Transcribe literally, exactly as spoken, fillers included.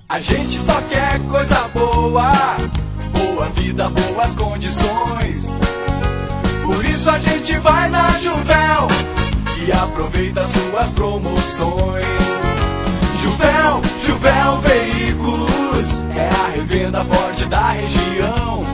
A gente só quer coisa boa, boa vida, boas condições. Por isso a gente vai na Juvel e aproveita suas promoções. Juvel, Juvel Veículos, é a revenda forte da região.